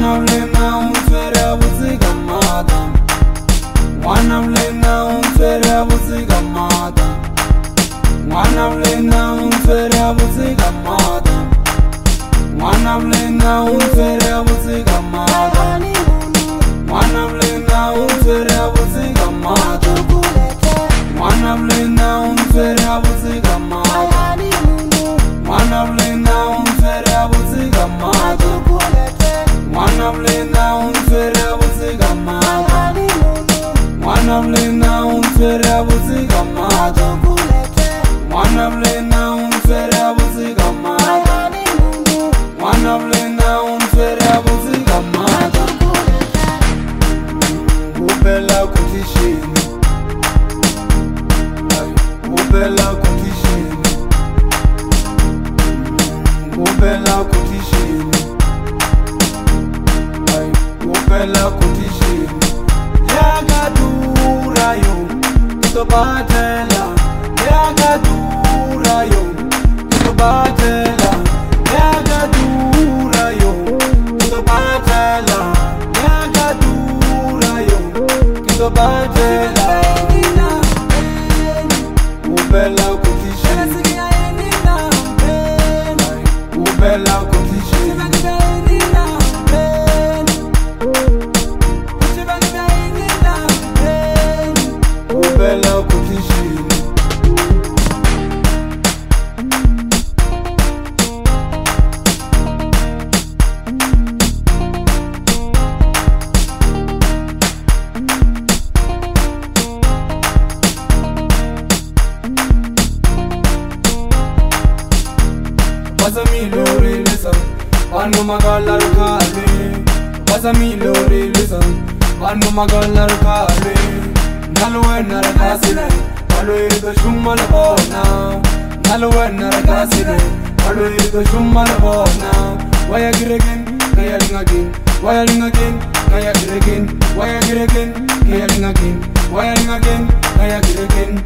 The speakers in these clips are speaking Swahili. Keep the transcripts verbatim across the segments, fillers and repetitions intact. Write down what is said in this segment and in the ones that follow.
Mwana mlena umfere buziga mata. Mwana mlena umfere buziga mata. Mwana mlena umfere buziga mata. Mwana mlena umfere buziga mata. Mwana mlena umfere buziga mata. Mwana mlena umfere buziga mata. Mwana mlena umfere buziga mata. Mwana mlena umfere buziga mata. Mwana mlena umfere buziga mata. Mwana mlena umfere buziga mata. Mwana mlena umfere buziga mata. Ubela kutishini, ubela kutishini, ubela kutishini, ubela kutishini. Yagadura yo, kitobatela. Yagadura yo, kitobatela. Yagadura yo, kitobatela. Yagadura yo, kitobatela. Ubela kutishini, ubela kutishini, ubela kutishini. Pasa mi lori listen, Panu magalar kale. Pasa mi lori listen, Panu magalar kale. Nalwe narakasine, Palwe to shummal bona. Nalwe narakasine, Palwe to shummal bona. Why again, kayang again, why again, kayang again, why again, kayang again, why again, kayang again.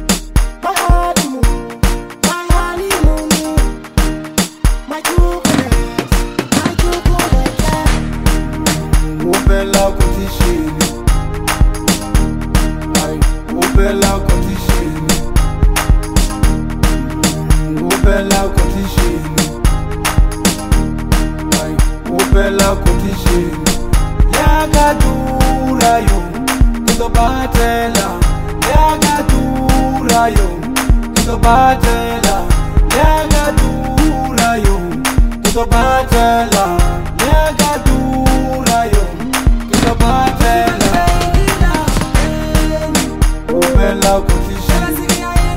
Ubela kutishini, ubela kutishini, ubela kutishini, ubela kutishini. Yagadura yo, kitobatela. Yagadura yo, kitobatela. Yagadura yo, kitobatela. Yagadura yo, kitobatela. Ubela kutishini,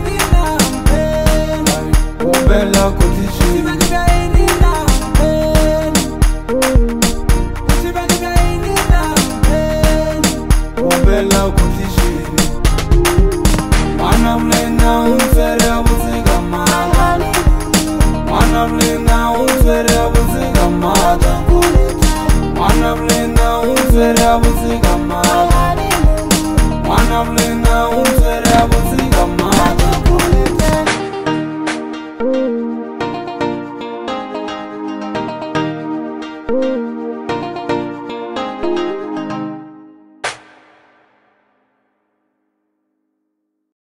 ubela kutishini, ubela kutishini. Mwana mlena umfere buziga mata. Mwana mlena umfere buziga mata. Mwana mlena umfere buziga